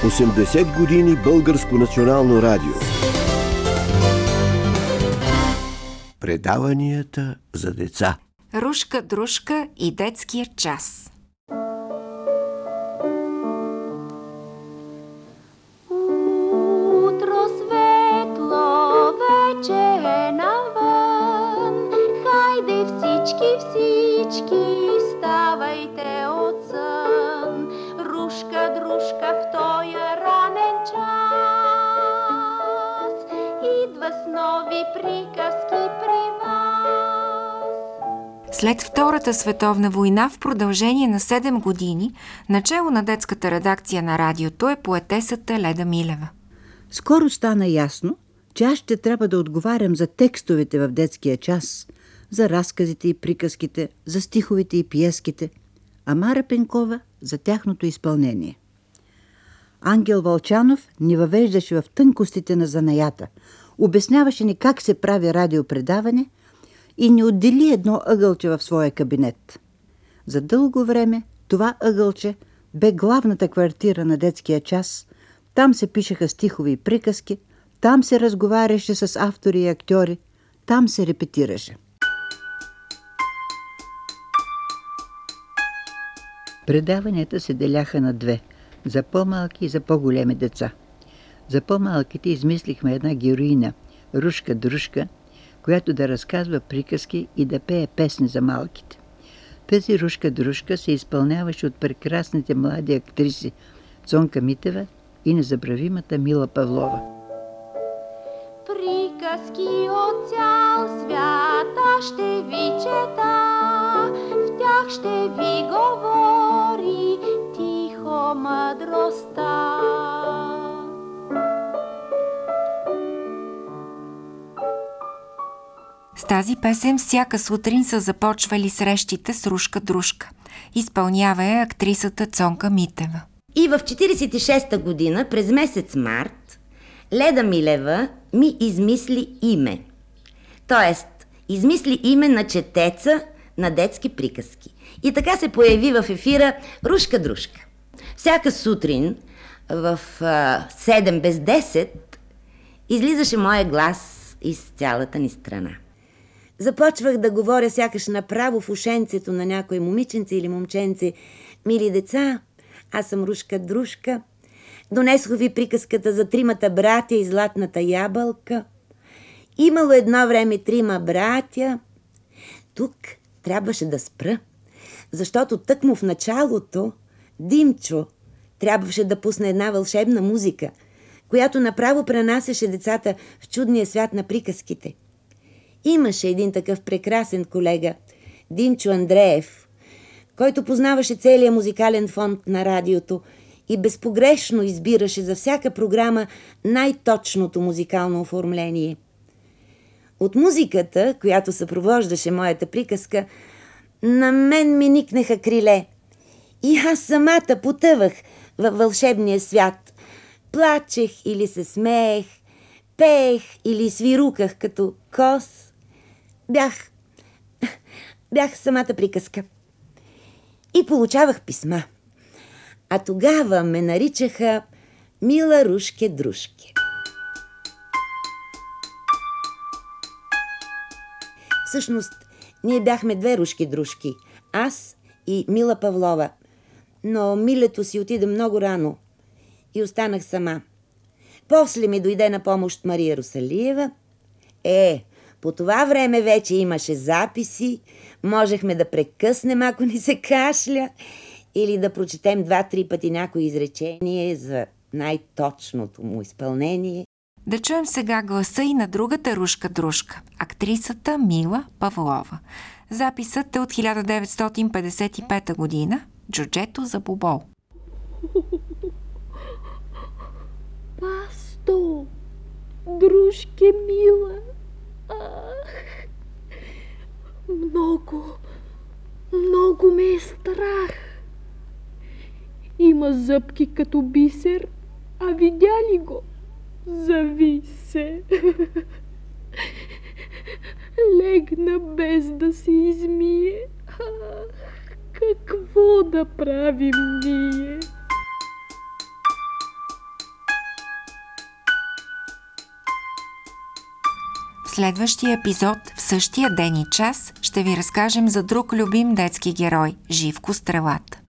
80 години Българско национално радио. Предаванията за деца. Рушка Дружка и детския час. Утро светло, вече е навън. Хайде всички, ставайте от сън. Рушка Дружка в тоя ранен час идва с нови приказки при вас. След Втората световна война, в продължение на 7 години, начело на детската редакция на радиото е поетесата Леда Милева. Скоро стана ясно, че аз ще трябва да отговарям за текстовете в детския час, за разказите и приказките, за стиховете и пиеските, а Мара Пенкова за тяхното изпълнение. Ангел Вълчанов ни въвеждаше в тънкостите на занаята, обясняваше ни как се прави радиопредаване и ни отдели едно ъгълче в своя кабинет. За дълго време това ъгълче бе главната квартира на детския час. Там се пишеха стихови и приказки, там се разговаряше с автори и актьори, там се репетираше. Предаванията се деляха на две – за по-малки и за по-големи деца. За по-малките измислихме една героиня – Рушка Дружка, която да разказва приказки и да пее песни за малките. Тази Рушка Дружка се изпълняваше от прекрасните млади актриси Цонка Митева и незабравимата Мила Павлова. Приказки от цял свят ще ви чета, в тях ще ви говори тихо мъдростта. С тази песен всяка сутрин са започвали срещите с Рушка Дружка. Изпълнява я актрисата Цонка Митева. И в 46-та година, през месец март, Леда Милева ми измисли име. Тоест, измисли име на четеца на детски приказки. И така се появи в ефира Рушка Дружка. Всяка сутрин в 7 без 10 излизаше моя глас из цялата ни страна. Започвах да говоря сякаш направо в ушенцето на някой момиченце или момченце. Мили деца, аз съм Рушка Дружка. Донесох ви приказката за тримата братя и златната ябълка. Имало едно време 3 братя. Тук трябваше да спра, защото тъкмо в началото Димчо трябваше да пусне една вълшебна музика, която направо пренасяше децата в чудния свят на приказките. Имаше един такъв прекрасен колега, Димчо Андреев, който познаваше целия музикален фонд на радиото и безпогрешно избираше за всяка програма най-точното музикално оформление. От музиката, която съпровождаше моята приказка, на мен ми никнеха криле. И аз самата потъвах във вълшебния свят. Плачех или се смеех, пеех или свируках като кос. Бях самата приказка. И получавах писма. А тогава ме наричаха Мила Рушке Дружке. Всъщност, ние бяхме 2 Рушки Дружки. Аз и Мила Павлова. Но Милето си отиде много рано и останах сама. После ми дойде на помощ Мария Русалиева. По това време вече имаше записи, можехме да прекъснем, ако ни се кашля, или да прочетем 2-3 пъти някое изречение за най-точното му изпълнение. Да чуем сега гласа и на другата Рушка Дружка, актрисата Мила Павлова. Записът е от 1955 година, Джуджето за Бобол. Пасто, дружке мила, много ме е страх. Има зъбки като бисер, а видя ли го? Зави се. Легна без да се измие. Какво да правим ние? В следващия епизод, в същия ден и час, ще ви разкажем за друг любим детски герой – Живко Стрелата.